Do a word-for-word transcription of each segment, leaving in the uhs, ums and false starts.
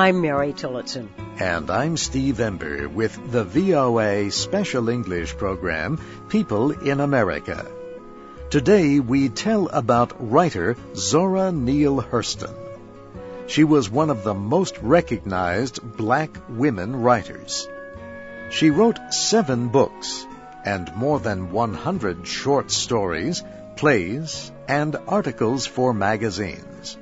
I'm Mary Tillotson. And I'm Steve Ember with the V O A Special English program, People in America. Today we tell about writer Zora Neale Hurston. She was one of the most recognized black women writers. She wrote seven books and more than one hundred short stories, plays, and articles for magazines.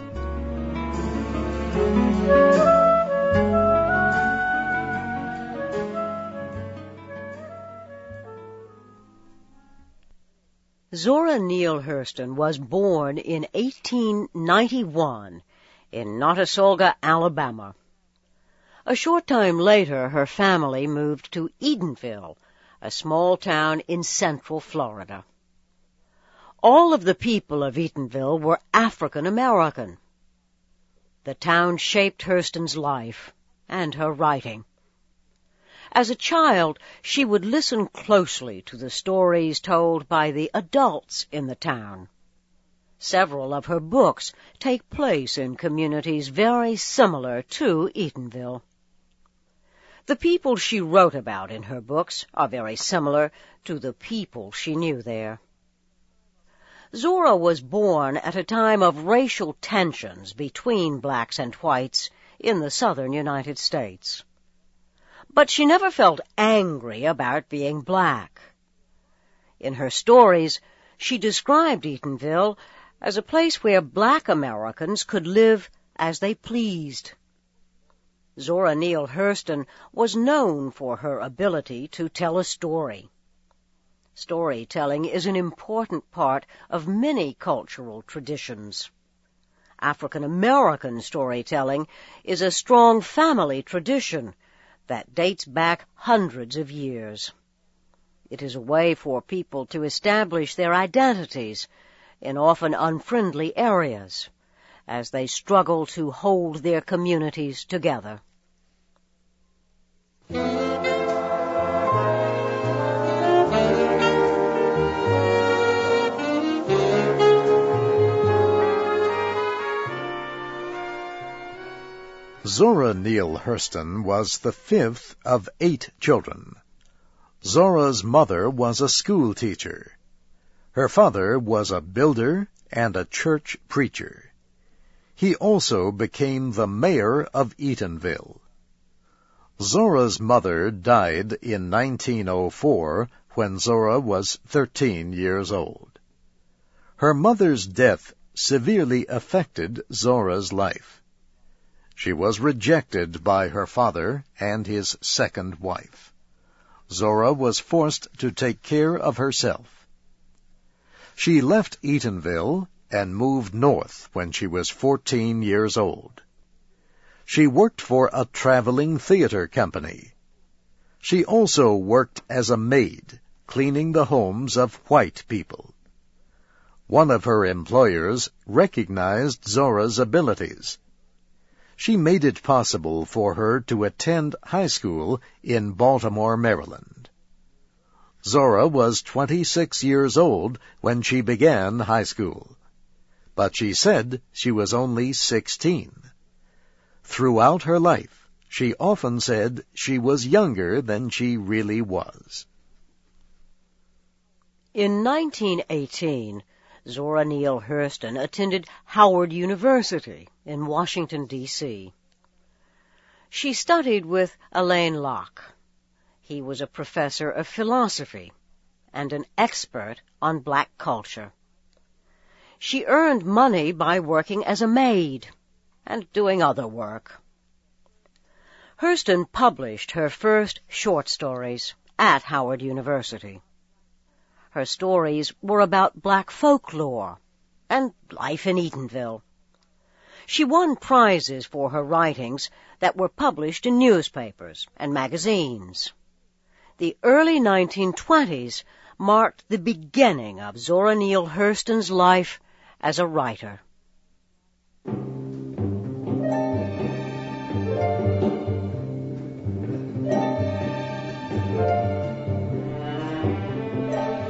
Zora Neale Hurston was born in eighteen ninety-one in Notasulga, Alabama. A short time later, her family moved to Edenville, a small town in central Florida. All of the people of Edenville were African American. The town shaped Hurston's life and her writing. As a child, she would listen closely to the stories told by the adults in the town. Several of her books take place in communities very similar to Edenville. The people she wrote about in her books are very similar to the people she knew there. Zora was born at a time of racial tensions between blacks and whites in the southern United States. But she never felt angry about being black. In her stories, she described Edenville as a place where black Americans could live as they pleased. Zora Neale Hurston was known for her ability to tell a story. Storytelling is an important part of many cultural traditions. African American storytelling is a strong family tradition that dates back hundreds of years. It is a way for people to establish their identities in often unfriendly areas as they struggle to hold their communities together. Zora Neale Hurston was the fifth of eight children. Zora's mother was a school teacher. Her father was a builder and a church preacher. He also became the mayor of Edenville. Zora's mother died in nineteen oh four when Zora was thirteen years old. Her mother's death severely affected Zora's life. She was rejected by her father and his second wife. Zora was forced to take care of herself. She left Edenville and moved north when she was fourteen years old. She worked for a traveling theater company. She also worked as a maid, cleaning the homes of white people. One of her employers recognized Zora's abilities. She made it possible for her to attend high school in Baltimore, Maryland. Zora was twenty-six years old when she began high school, but she said she was only sixteen. Throughout her life, she often said she was younger than she really was. In nineteen eighteen, Zora Neale Hurston attended Howard University in Washington, D C She studied with Alain Locke. He was a professor of philosophy and an expert on black culture. She earned money by working as a maid and doing other work. Hurston published her first short stories at Howard University. Her stories were about black folklore and life in Edenville. She won prizes for her writings that were published in newspapers and magazines. The early nineteen twenties marked the beginning of Zora Neale Hurston's life as a writer.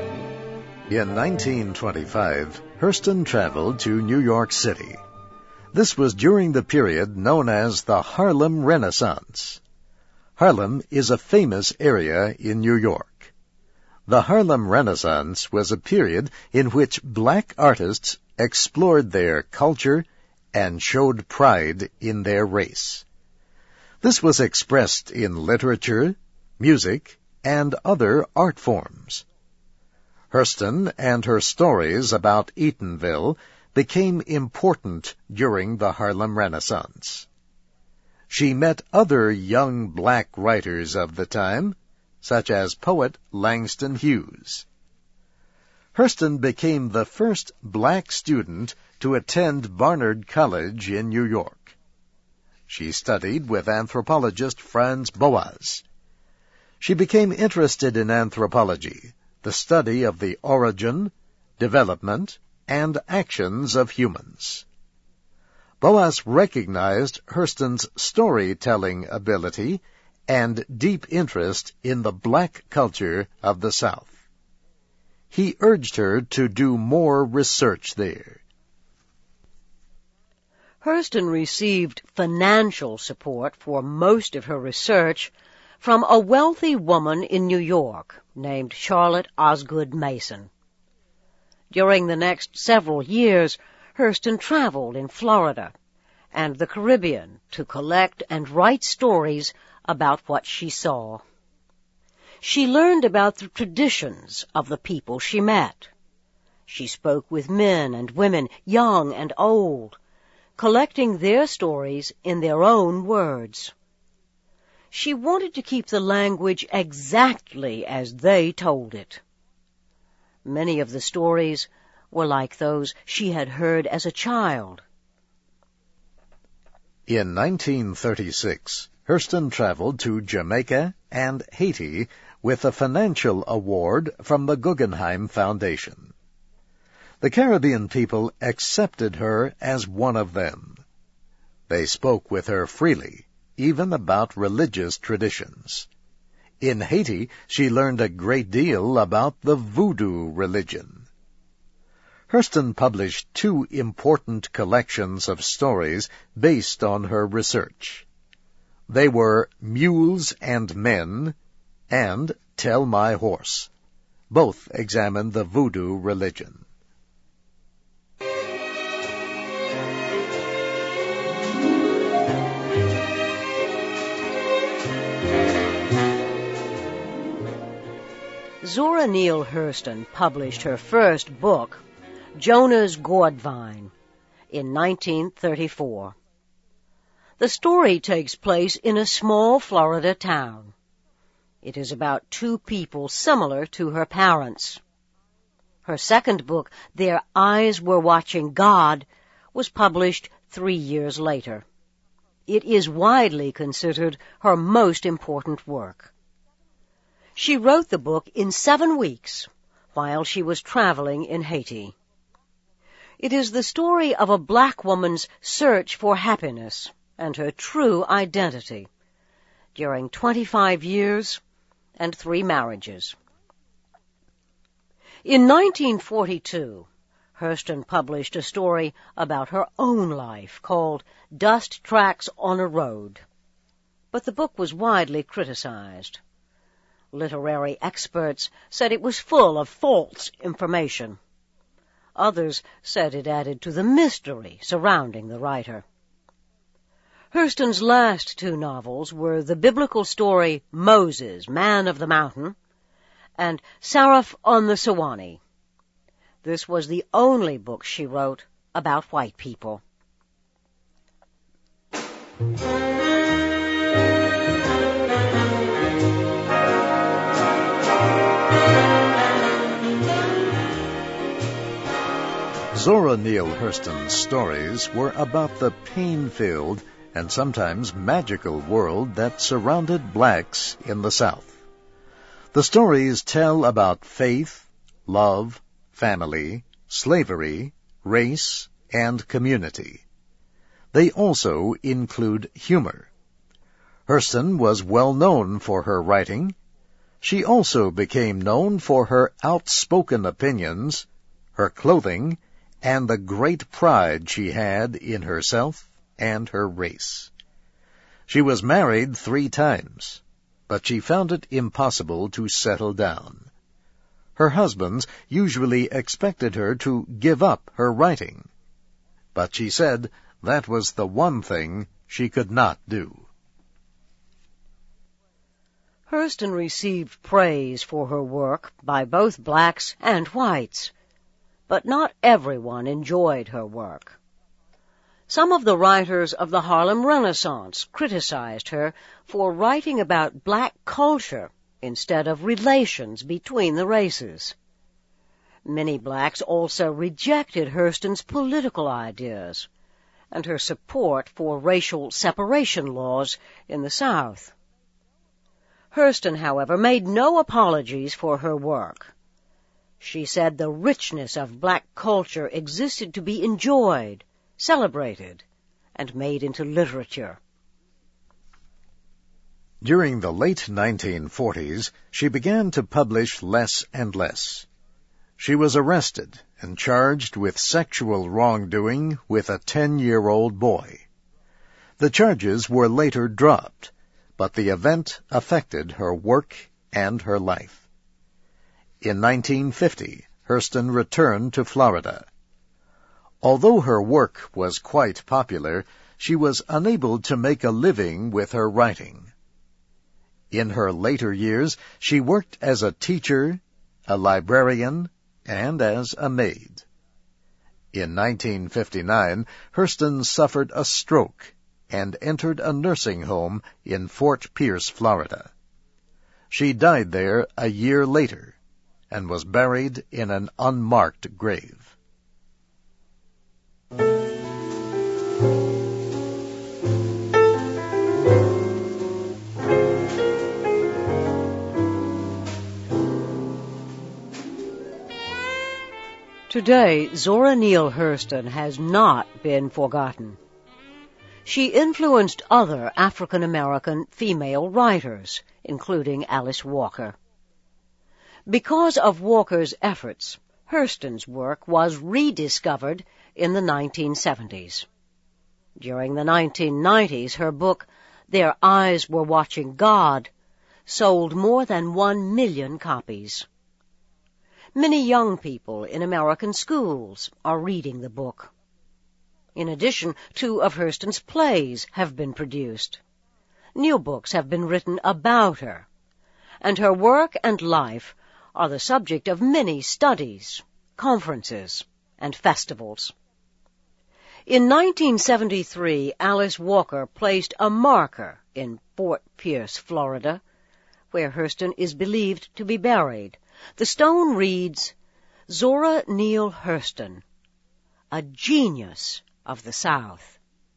In nineteen twenty-five, Hurston traveled to New York City. This was during the period known as the Harlem Renaissance. Harlem is a famous area in New York. The Harlem Renaissance was a period in which black artists explored their culture and showed pride in their race. This was expressed in literature, music, and other art forms. Hurston and her stories about Eatonville became important during the Harlem Renaissance. She met other young black writers of the time, such as poet Langston Hughes. Hurston became the first black student to attend Barnard College in New York. She studied with anthropologist Franz Boas. She became interested in anthropology, the study of the origin, development, and actions of humans. Boas recognized Hurston's storytelling ability and deep interest in the black culture of the South. He urged her to do more research there. Hurston received financial support for most of her research from a wealthy woman in New York named Charlotte Osgood Mason. During the next several years, Hurston traveled in Florida and the Caribbean to collect and write stories about what she saw. She learned about the traditions of the people she met. She spoke with men and women, young and old, collecting their stories in their own words. She wanted to keep the language exactly as they told it. Many of the stories were like those she had heard as a child. In nineteen thirty-six, Hurston traveled to Jamaica and Haiti with a financial award from the Guggenheim Foundation. The Caribbean people accepted her as one of them. They spoke with her freely, even about religious traditions. In Haiti, she learned a great deal about the Voodoo religion. Hurston published two important collections of stories based on her research. They were Mules and Men and Tell My Horse. Both examined the Voodoo religion. Zora Neale Hurston published her first book, Jonah's Gourdvine, in nineteen thirty-four. The story takes place in a small Florida town. It is about two people similar to her parents. Her second book, Their Eyes Were Watching God, was published three years later. It is widely considered her most important work. She wrote the book in seven weeks while she was traveling in Haiti. It is the story of a black woman's search for happiness and her true identity during twenty-five years and three marriages. In nineteen forty-two, Hurston published a story about her own life called Dust Tracks on a Road, but the book was widely criticized. Literary experts said it was full of false information. Others said it added to the mystery surrounding the writer. Hurston's last two novels were the biblical story Moses, Man of the Mountain, and Saraph on the Sewanee. This was the only book she wrote about white people. Zora Neale Hurston's stories were about the pain-filled and sometimes magical world that surrounded blacks in the South. The stories tell about faith, love, family, slavery, race, and community. They also include humor. Hurston was well known for her writing. She also became known for her outspoken opinions, her clothing, and the great pride she had in herself and her race. She was married three times, but she found it impossible to settle down. Her husbands usually expected her to give up her writing, but she said that was the one thing she could not do. Hurston received praise for her work by both blacks and whites, but not everyone enjoyed her work. Some of the writers of the Harlem Renaissance criticized her for writing about black culture instead of relations between the races. Many blacks also rejected Hurston's political ideas and her support for racial separation laws in the South. Hurston, however, made no apologies for her work. She said the richness of black culture existed to be enjoyed, celebrated, and made into literature. During the late nineteen forties, she began to publish less and less. She was arrested and charged with sexual wrongdoing with a ten-year-old boy. The charges were later dropped, but the event affected her work and her life. In nineteen fifty, Hurston returned to Florida. Although her work was quite popular, she was unable to make a living with her writing. In her later years, she worked as a teacher, a librarian, and as a maid. In nineteen fifty-nine, Hurston suffered a stroke and entered a nursing home in Fort Pierce, Florida. She died there a year later and was buried in an unmarked grave. Today, Zora Neale Hurston has not been forgotten. She influenced other African-American female writers, including Alice Walker. Because of Walker's efforts, Hurston's work was rediscovered in the nineteen seventies. During the nineteen nineties, her book, Their Eyes Were Watching God, sold more than one million copies. Many young people in American schools are reading the book. In addition, two of Hurston's plays have been produced. New books have been written about her, and her work and life are the subject of many studies, conferences, and festivals. In nineteen seventy-three, Alice Walker placed a marker in Fort Pierce, Florida, where Hurston is believed to be buried. The stone reads, Zora Neale Hurston, a genius of the South.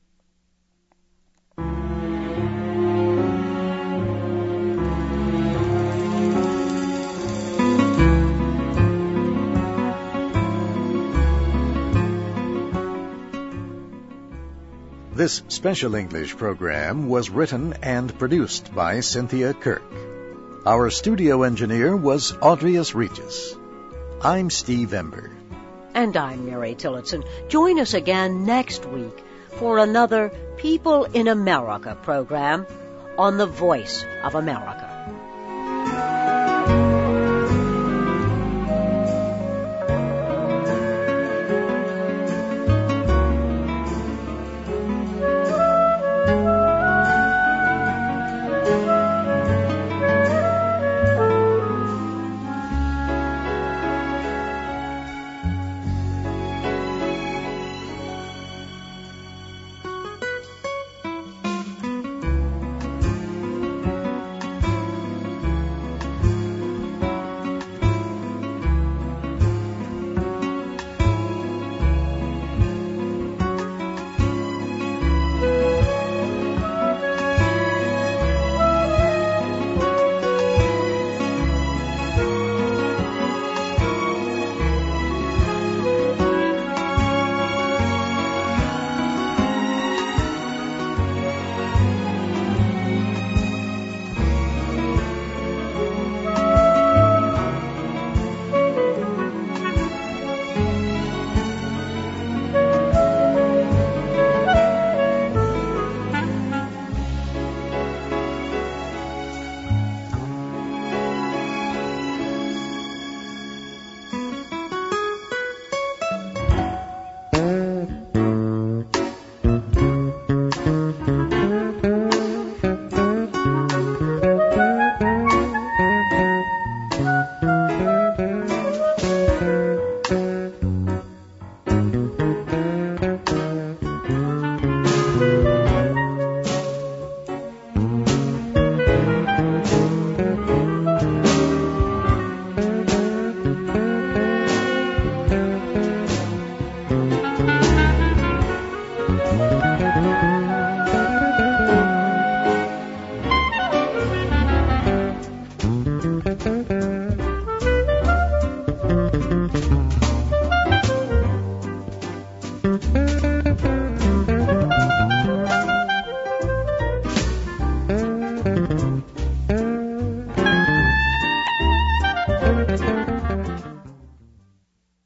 This special English program was written and produced by Cynthia Kirk. Our studio engineer was Audrius Regis. I'm Steve Ember. And I'm Mary Tillotson. Join us again next week for another People in America program on the Voice of America.